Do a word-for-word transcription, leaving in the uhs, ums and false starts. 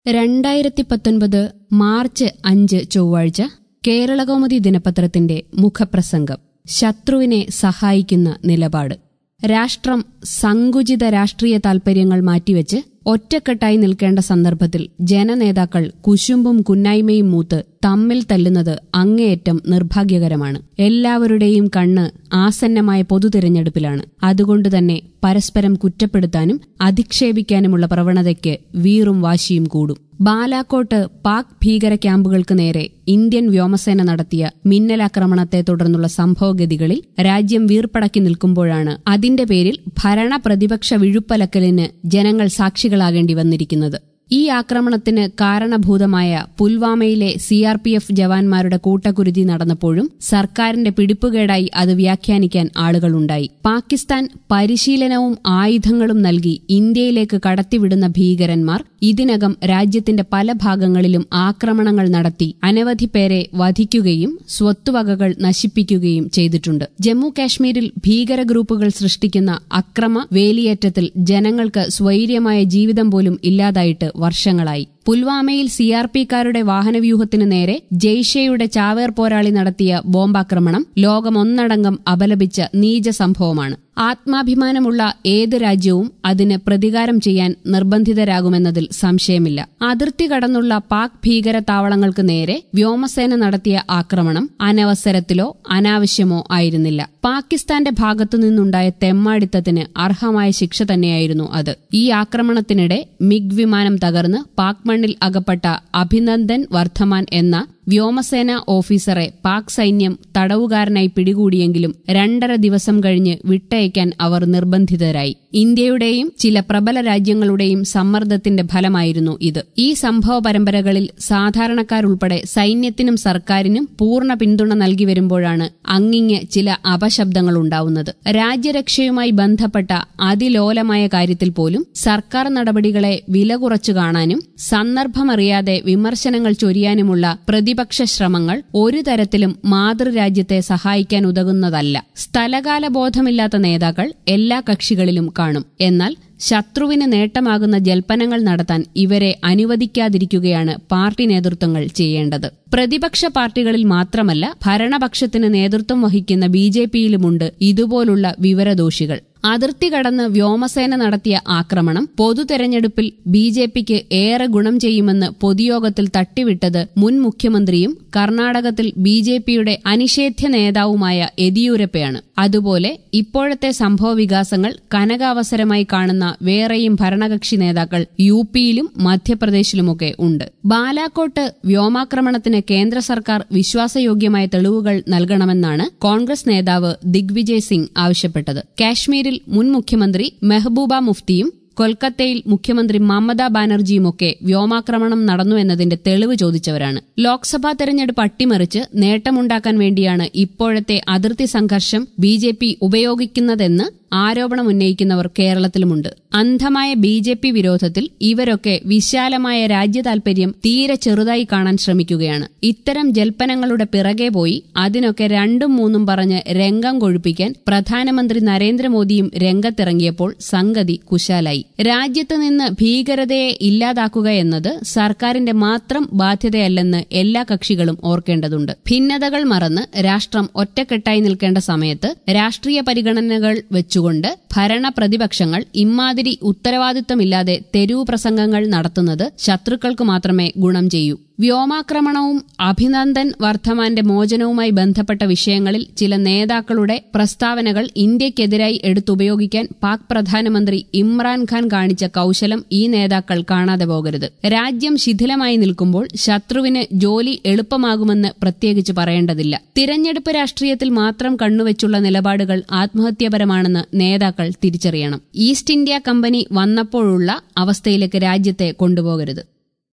രണ്ടായിരത്തി പത്തൊൻപത് മാർച്ച് അഞ്ച് ചൊവ്വാഴ്ച കേരളകൗമുദി ദിനപത്രത്തിന്റെ മുഖപ്രസംഗം. ശത്രുവിനെ സഹായിക്കുന്ന നിലപാട്. രാഷ്ട്രം സങ്കുചിത രാഷ്ട്രീയ താൽപര്യങ്ങൾ മാറ്റിവെച്ച് ഒറ്റക്കെട്ടായി നിൽക്കേണ്ട സന്ദർഭത്തിൽ ജനനേതാക്കൾ കുശുമ്പും കുന്നായ്മയും മൂത്ത് തമ്മിൽ തല്ലുന്നത് അങ്ങേയറ്റം നിർഭാഗ്യകരമാണ്. എല്ലാവരുടെയും കണ്ണ് ആസന്നമായ പൊതുതെരഞ്ഞെടുപ്പിലാണ്. അതുകൊണ്ടുതന്നെ പരസ്പരം കുറ്റപ്പെടുത്താനും അധിക്ഷേപിക്കാനുമുള്ള പ്രവണതയ്ക്ക് വീറും വാശിയും കൂടും. ബാലാക്കോട്ട് പാക് ഭീകര ക്യാമ്പുകൾക്ക് നേരെ ഇന്ത്യൻ വ്യോമസേന നടത്തിയ മിന്നലാക്രമണത്തെ തുടർന്നുള്ള സംഭവഗതികളിൽ രാജ്യം വീർപ്പടക്കി നിൽക്കുമ്പോഴാണ് അതിന്റെ പേരിൽ ഭരണ പ്രതിപക്ഷ വിഴുപ്പലക്കലിന് ജനങ്ങൾ സാക്ഷികളാകേണ്ടി വന്നിരിക്കുന്നത്. ഈ ആക്രമണത്തിന് കാരണഭൂതമായ പുൽവാമയിലെ സി ആർ പി എഫ് ജവാന്മാരുടെ കൂട്ടക്കുരുതി നടന്നപ്പോഴും സർക്കാരിന്റെ പിടിപ്പുകേടായി അത് വ്യാഖ്യാനിക്കാൻ ആളുകളുണ്ടായി. പാകിസ്ഥാൻ പരിശീലനവും ആയുധങ്ങളും നൽകി ഇന്ത്യയിലേക്ക് കടത്തിവിടുന്ന ഭീകരന്മാർ ഇതിനകം രാജ്യത്തിന്റെ പല ഭാഗങ്ങളിലും ആക്രമണങ്ങൾ നടത്തി അനവധി പേരെ വധിക്കുകയും സ്വത്തുവകകൾ നശിപ്പിക്കുകയും ചെയ്തിട്ടുണ്ട്. ജമ്മു കാശ്മീരിൽ ഭീകര ഗ്രൂപ്പുകൾ സൃഷ്ടിക്കുന്ന അക്രമ വേലിയേറ്റത്തിൽ ജനങ്ങൾക്ക് സ്വൈര്യമായ ജീവിതം പോലും ഇല്ലാതായിട്ട് വർഷങ്ങളായി. പുൽവാമയിൽ സി ആർ പിക്കാരുടെ വാഹനവ്യൂഹത്തിനു നേരെ ജെയ്ഷെയുടെ ചാവേർ പോരാളി നടത്തിയ ബോംബാക്രമണം ലോകമൊന്നടങ്കം അപലപിച്ച നീച സംഭവമാണ്. ആത്മാഭിമാനമുള്ള ഏത് രാജ്യവും അതിന് പ്രതികാരം ചെയ്യാൻ നിർബന്ധിതരാകുമെന്നതിൽ സംശയമില്ല. അതിർത്തി കടന്നുള്ള പാക് ഭീകര താവളങ്ങൾക്ക് നേരെ വ്യോമസേന നടത്തിയ ആക്രമണം അനവസരത്തിലോ അനാവശ്യമോ ആയിരുന്നില്ല. പാകിസ്ഥാന്റെ ഭാഗത്തുനിന്നുണ്ടായ തെമ്മാടിത്തത്തിന് അർഹമായ ശിക്ഷ തന്നെയായിരുന്നു അത്. ഈ ആക്രമണത്തിനിടെ മിഗ് വിമാനം തകർന്ന് പാക് മണ്ണിൽ അകപ്പെട്ട അഭിനന്ദൻ വർദ്ധമാൻ എന്ന വ്യോമസേന ഓഫീസറെ പാക് സൈന്യം തടവുകാരനായി പിടികൂടിയെങ്കിലും രണ്ടര ദിവസം കഴിഞ്ഞ് വിട്ടയക്കാൻ അവർ നിർബന്ധിതരായി. ഇന്ത്യയുടെയും ചില പ്രബല രാജ്യങ്ങളുടെയും സമ്മർദ്ദത്തിന്റെ ഫലമായിരുന്നു ഇത്. ഈ സംഭവ പരമ്പരകളിൽ സാധാരണക്കാരുൾപ്പെടെ സൈന്യത്തിനും സർക്കാരിനും പൂർണ്ണ പിന്തുണ നൽകി വരുമ്പോഴാണ് അങ്ങിങ്ങ് ചില അപശബ്ദങ്ങളുണ്ടാവുന്നത്. രാജ്യരക്ഷയുമായി ബന്ധപ്പെട്ട അതിലോലമായ കാര്യത്തിൽ പോലും സർക്കാർ നടപടികളെ വില കുറച്ചു കാണാനും സന്ദർഭമറിയാതെ വിമർശനങ്ങൾ ചൊരിയാനുമുള്ള പ്രതിപക്ഷ ശ്രമങ്ങൾ ഒരു തരത്തിലും മാതൃരാജ്യത്തെ സഹായിക്കാൻ ഉതകുന്നതല്ല. സ്ഥലകാല ബോധമില്ലാത്ത നേതാക്കൾ എല്ലാ കക്ഷികളിലും കാണും. എന്നാൽ ശത്രുവിന് നേട്ടമാകുന്ന ജൽപ്പനങ്ങൾ നടത്താൻ ഇവരെ അനുവദിക്കാതിരിക്കുകയാണ് പാർട്ടി നേതൃത്വങ്ങൾ ചെയ്യേണ്ടത്. പ്രതിപക്ഷ പാർട്ടികളിൽ മാത്രമല്ല, ഭരണപക്ഷത്തിന് നേതൃത്വം വഹിക്കുന്ന ബി ജെ പിയിലുമുണ്ട് ഇതുപോലുള്ള വിവരദോഷികൾ. അതിർത്തി കടന്ന് വ്യോമസേന നടത്തിയ ആക്രമണം പൊതുതെരഞ്ഞെടുപ്പിൽ ബി ജെ പിക്ക് ഏറെ ഗുണം ചെയ്യുമെന്ന് പൊതുയോഗത്തിൽ തട്ടിവിട്ടത് മുൻ മുഖ്യമന്ത്രിയും കർണാടകത്തിൽ ബി ജെ പിയുടെ അനിഷേധ്യ നേതാവുമായ യെദിയൂരപ്പയാണ്. അതുപോലെ ഇപ്പോഴത്തെ സംഭവവികാസങ്ങൾ കനകാവസരമായി കാണുന്ന വേറെയും ഭരണകക്ഷി നേതാക്കൾ യു പിയിലും മധ്യപ്രദേശിലുമൊക്കെ ഉണ്ട്. ബാലാക്കോട്ട് വ്യോമാക്രമണത്തിന് കേന്ദ്ര സർക്കാർ വിശ്വാസയോഗ്യമായ തെളിവുകൾ നൽകണമെന്നാണ് കോൺഗ്രസ് നേതാവ് ദിഗ്വിജയ് സിംഗ് ആവശ്യപ്പെട്ടത്. കാശ്മീരിൽ മുൻ മുഖ്യമന്ത്രി മെഹബൂബ മുഫ്തിയും കൊൽക്കത്തയിൽ മുഖ്യമന്ത്രി മമതാ ബാനർജിയുമൊക്കെ വ്യോമാക്രമണം നടന്നുവെന്നതിന്റെ തെളിവ് ചോദിച്ചവരാണ്. ലോക്സഭാ തെരഞ്ഞെടുപ്പ് അട്ടിമറിച്ച് നേട്ടമുണ്ടാക്കാൻ വേണ്ടിയാണ് ഇപ്പോഴത്തെ അതിർത്തി സംഘർഷം ബി ജെ പി ഉപയോഗിക്കുന്നതെന്ന് ആരോപണമുന്നയിക്കുന്നവർ കേരളത്തിലുമുണ്ട്. അന്ധമായ ബി ജെ പി വിരോധത്തിൽ ഇവരൊക്കെ വിശാലമായ രാജ്യതാൽപര്യം തീരെ ചെറുതായി കാണാൻ ശ്രമിക്കുകയാണ്. ഇത്തരം ജൽപ്പനങ്ങളുടെ പിറകെ പോയി അതിനൊക്കെ രണ്ടും മൂന്നും പറഞ്ഞ് രംഗം കൊഴുപ്പിക്കാൻ പ്രധാനമന്ത്രി നരേന്ദ്രമോദിയും രംഗത്തിറങ്ങിയപ്പോൾ സംഗതി കുശാലായി. രാജ്യത്ത് നിന്ന് ഭീകരതയെ ഇല്ലാതാക്കുക എന്നത് സർക്കാരിന്റെ മാത്രം ബാധ്യതയല്ലെന്ന് എല്ലാ കക്ഷികളും ഓർക്കേണ്ടതുണ്ട്. ഭിന്നതകൾ മറന്ന് രാഷ്ട്രം ഒറ്റക്കെട്ടായി നിൽക്കേണ്ട സമയത്ത് രാഷ്ട്രീയ പരിഗണനകൾ വെച്ചു കൊണ്ട് ഭരണ പ്രതിപക്ഷങ്ങൾ ഇമ്മാതിരി ഉത്തരവാദിത്വമില്ലാതെ തെരുവു പ്രസംഗങ്ങൾ നടത്തുന്നത് ശത്രുക്കൾക്ക് മാത്രമേ ഗുണം ചെയ്യൂ. വ്യോമാക്രമണവും അഭിനന്ദൻ വർദ്ധമാന്റെ മോചനവുമായി ബന്ധപ്പെട്ട വിഷയങ്ങളിൽ ചില നേതാക്കളുടെ പ്രസ്താവനകൾ ഇന്ത്യക്കെതിരായി എടുത്തുപയോഗിക്കാൻ പാക് പ്രധാനമന്ത്രി ഇമ്രാൻഖാൻ കാണിച്ച കൌശലം ഈ നേതാക്കൾ കാണാതെ പോകരുത്. രാജ്യം ശിഥിലമായി നിൽക്കുമ്പോൾ ശത്രുവിന് ജോലി എളുപ്പമാകുമെന്ന് പ്രത്യേകിച്ച് പറയേണ്ടതില്ല. തിരഞ്ഞെടുപ്പ് രാഷ്ട്രീയത്തിൽ മാത്രം കണ്ണുവെച്ചുള്ള നിലപാടുകൾ ആത്മഹത്യാപരമാണെന്ന് നേതാക്കൾ തിരിച്ചറിയണം. ഈസ്റ്റ് ഇന്ത്യ കമ്പനി വന്നപ്പോഴുള്ള അവസ്ഥയിലേക്ക് രാജ്യത്തെ കൊണ്ടുപോകരുത്.